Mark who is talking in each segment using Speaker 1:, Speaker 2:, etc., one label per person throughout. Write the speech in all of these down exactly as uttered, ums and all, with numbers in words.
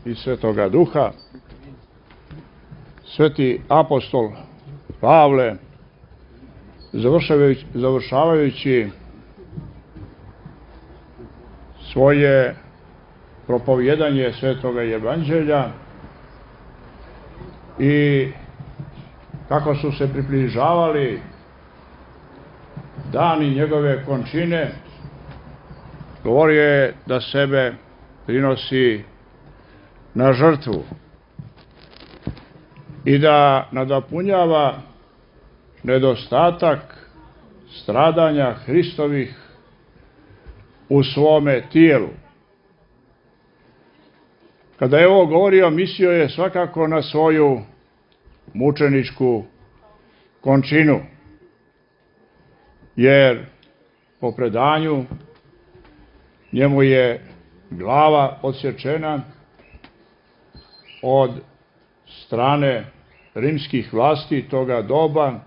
Speaker 1: i Svetoga Duha, sveti apostol Pavle, završavajući svoje propovjedanje Svetoga Evanđelja i kako su se približavali dani njegove končine, govorio je da sebe prinosi na žrtvu i da nadopunjava nedostatak stradanja Hristovih u svome tijelu. Kada je ovo govorio, mislio je svakako na svoju mučeničku končinu, jer po predanju njemu je glava odsječena od strane rimskih vlasti toga doba,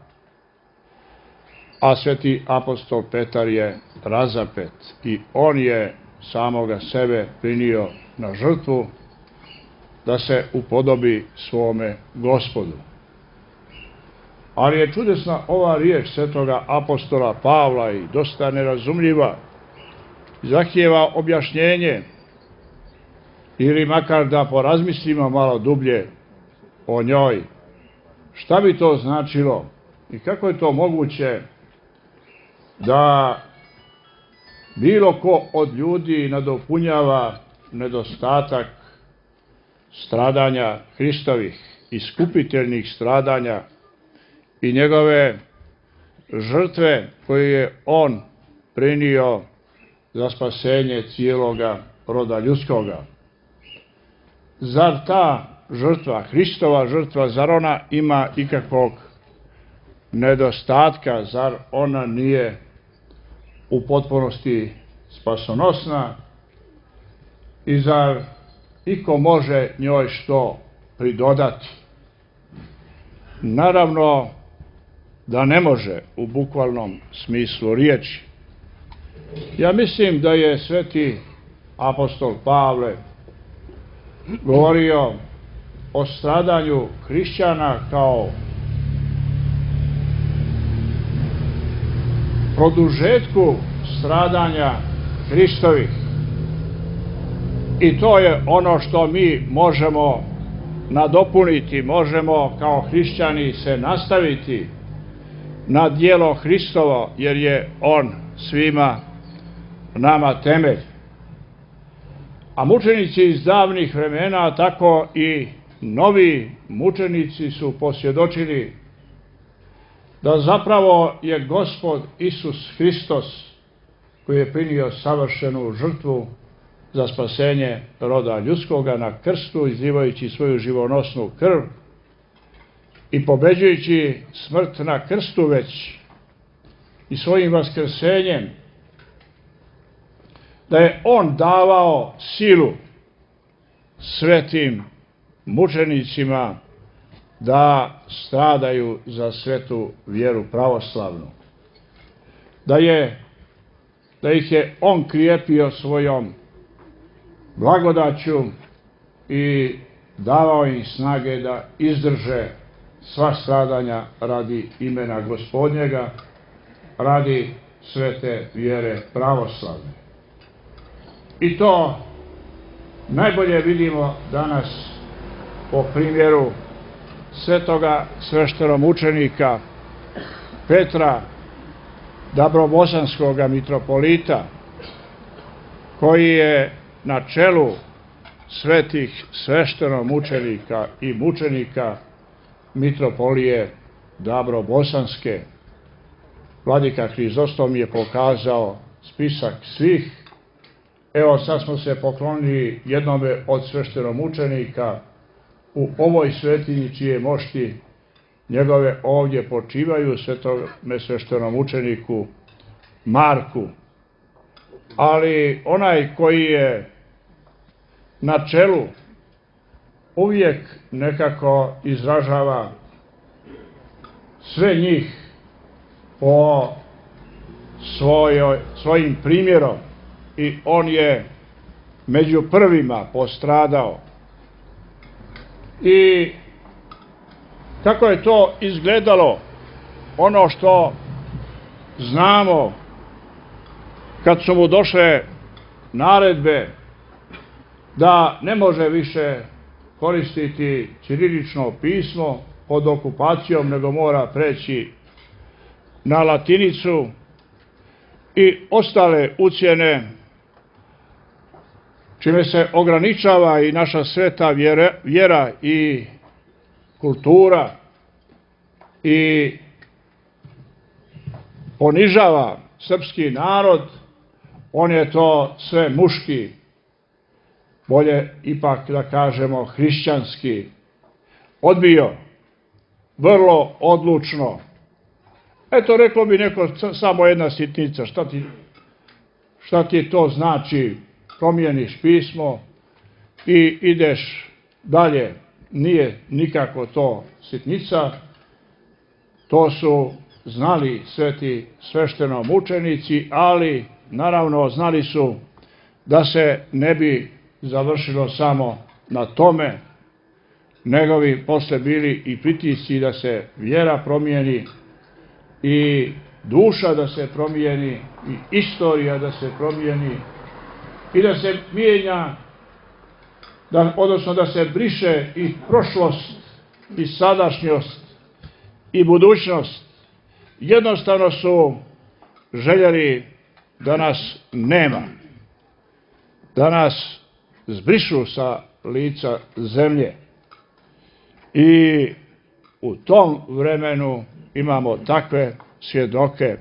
Speaker 1: a sveti apostol Petar je razapet i on je samoga sebe prinio na žrtvu da se upodobi svome Gospodu. Ali je čudesna ova riječ svetoga apostola Pavla i dosta nerazumljiva, zahtijeva objašnjenje ili makar da porazmislimo malo dublje o njoj. Šta bi to značilo i kako je to moguće da bilo ko od ljudi nadopunjava nedostatak stradanja Hristovih, iskupiteljnih stradanja i njegove žrtve koje je on prinio za spasenje cijeloga roda ljudskoga. Zar ta žrtva, Hristova žrtva, zar ona ima ikakvog nedostatka, zar ona nije u potpunosti spasonosna i zar iko može njoj što pridodati? Naravno da ne može u bukvalnom smislu riječi. Ja mislim da je sveti apostol Pavle govorio o stradanju hrišćana kao produžetku stradanja Hristovih. I to je ono što mi možemo nadopuniti, možemo kao hrišćani se nastaviti na djelo Hristovo, jer je on svima nama temelj. A mučenici iz davnih vremena, tako i novi mučenici su posvjedočili da zapravo je Gospod Isus Hristos, koji je prinio savršenu žrtvu za spasenje roda ljudskoga na krstu, izlivajući svoju živonosnu krv i pobeđujući smrt na krstu već i svojim vaskrsenjem, da je on davao silu svetim mučenicima da stradaju za svetu vjeru pravoslavnu. Da je, da ih je on krijepio svojom blagodaću i davao im snage da izdrže sva stradanja radi imena Gospodnjega, radi svete vjere pravoslavne. I to najbolje vidimo danas po primjeru svetoga sveštenomučenika Petra, dabrobosanskoga mitropolita, koji je na čelu svetih sveštenomučenika i mučenika mitropolije Dabrobosanske. Vladika Hrizostom je pokazao spisak svih. Evo, sad smo se poklonili jednome od sveštenomučenika u ovoj svetinji čije mošti njegove ovdje počivaju, svetome sveštenomučeniku Marku. Ali onaj koji je na čelu uvijek nekako izražava sve njih po svojoj, svojim primjerom i on je među prvima postradao I kako je to izgledalo, ono što znamo kad su mu došle naredbe da ne može više koristiti ćirilično pismo pod okupacijom, nego mora preći na latinicu i ostale ucjene, čime se ograničava i naša sveta vjera, vjera i kultura i ponižava srpski narod, on je to sve muški, bolje ipak da kažemo hrišćanski, odbio vrlo odlučno. Eto, reklo bi neko, samo jedna sitnica, šta ti, šta ti to znači, promijeniš pismo i ideš dalje. Nije nikako to sitnica, to su znali sveti sveštenomučenici, ali naravno znali su da se ne bi završilo samo na tome, nego bi posle bili i pritisci da se vjera promijeni i duša da se promijeni i istorija da se promijeni i da se mijenja, da, odnosno da se briše i prošlost i sadašnjost i budućnost. Jednostavno su željeli da nas nema, da nas zbrišu sa lica zemlje. I u tom vremenu imamo takve svjedoke.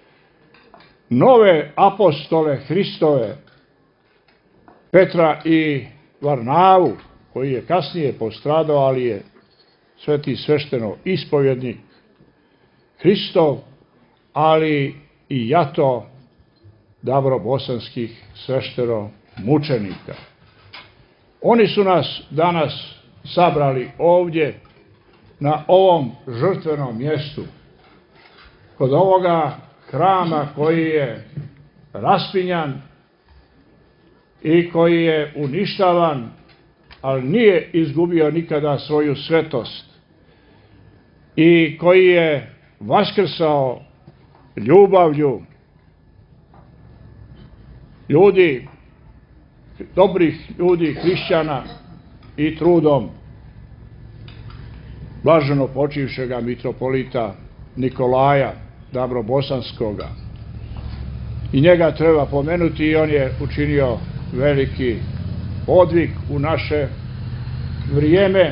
Speaker 1: Nove apostole Hristove, Petra i Varnavu, koji je kasnije postradao, ali je sveti svešteno ispovjednik Hristov, ali i jato dabrobosanskih svešteno mučenika. Oni su nas danas sabrali ovdje na ovom žrtvenom mjestu, kod ovoga hrama koji je raspinjan i koji je uništavan, ali nije izgubio nikada svoju svetost i koji je vaskrsao ljubavlju ljudi, dobrih ljudi, hrišćana i trudom blaženo počivšega mitropolita Nikolaja Dabrobosanskoga. I njega treba pomenuti i on je učinio veliki podvig u naše vrijeme.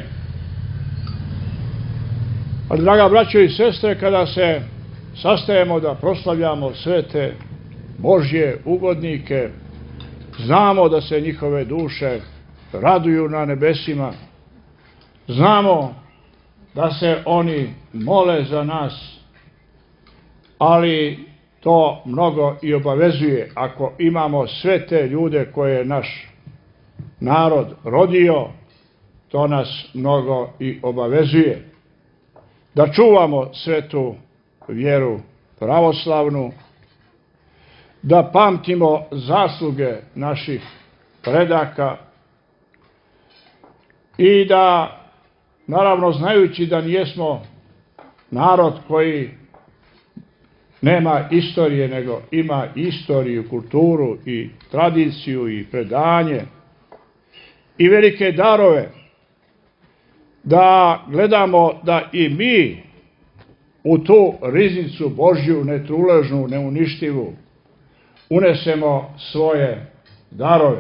Speaker 1: Ali, draga braćo i sestre, kada se sastajemo da proslavljamo svete Božje ugodnike, znamo da se njihove duše raduju na nebesima, znamo da se oni mole za nas, ali to mnogo i obavezuje. Ako imamo sve te ljude koje je naš narod rodio, to nas mnogo i obavezuje. Da čuvamo svetu vjeru pravoslavnu, da pamtimo zasluge naših predaka i da, naravno znajući da nijesmo narod koji nema istorije, nego ima istoriju, kulturu i tradiciju i predanje i velike darove, da gledamo da i mi u tu riznicu Božju, netruležnu, neuništivu, unesemo svoje darove.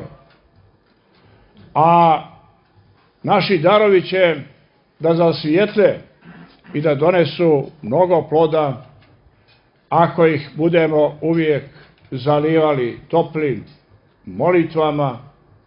Speaker 1: A naši darovi će da zasvijetle i da donesu mnogo ploda ako ih budemo uvijek zalivali toplim molitvama,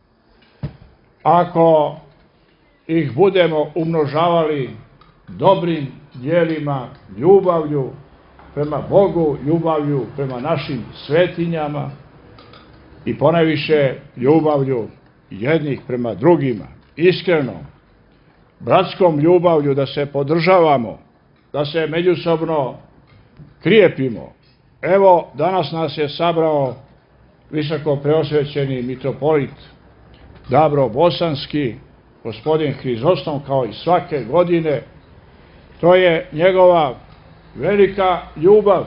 Speaker 1: ako ih budemo umnožavali dobrim djelima, ljubavlju prema Bogu, ljubavlju prema našim svetinjama i ponajviše ljubavlju jednih prema drugima, iskreno, bratskom ljubavlju, da se podržavamo, da se međusobno krijepimo. Evo, danas nas je sabrao visoko preosvećeni mitropolit Dabrobosanski gospodin Hrizostom, kao i svake godine. To je njegova velika ljubav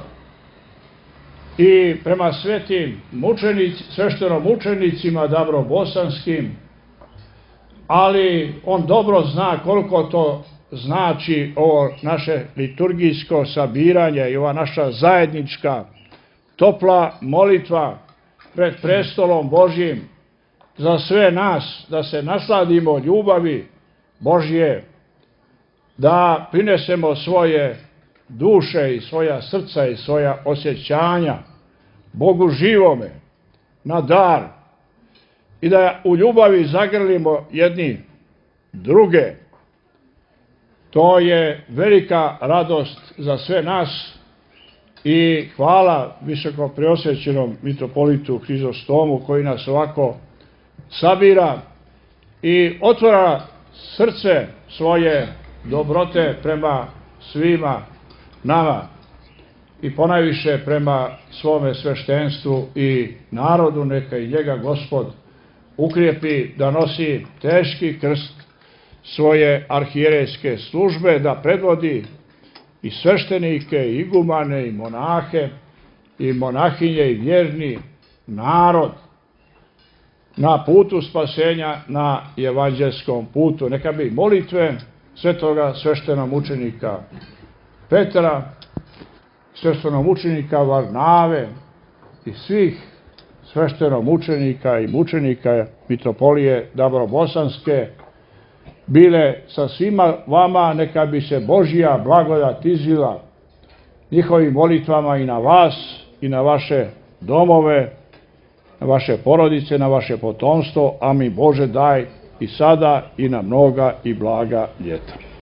Speaker 1: i prema svetim mučenic, sveštenomučenicima dabrobosanskim, ali on dobro zna koliko to znači ovo naše liturgijsko sabiranje i ova naša zajednička topla molitva pred prestolom Božjim za sve nas, da se nasladimo ljubavi Božje, da prinesemo svoje duše i svoja srca i svoja osjećanja Bogu živome na dar i da u ljubavi zagrlimo jedni druge. To je velika radost za sve nas i hvala visoko preosvećenom mitropolitu Hrizostomu koji nas ovako sabira i otvara srce svoje dobrote prema svima nama i ponajviše prema svome sveštenstvu i narodu. Neka i njega Gospod ukrijepi da nosi teški krst svoje arhijerejske službe, da predvodi i sveštenike, i igumane, i monahe, i monahinje, i vjerni narod na putu spasenja, na evanđelskom putu. Neka bi molitve svetoga sveštenomučenika Petra, sveštenomučenika Varnave i svih sveštenomučenika i mučenika mitropolije Dabrobosanske bile sa svima vama. Neka bi se Božja blagodat izlila njihovim molitvama i na vas i na vaše domove, na vaše porodice, na vaše potomstvo, a mi Bože daj i sada i na mnoga i blaga ljeta.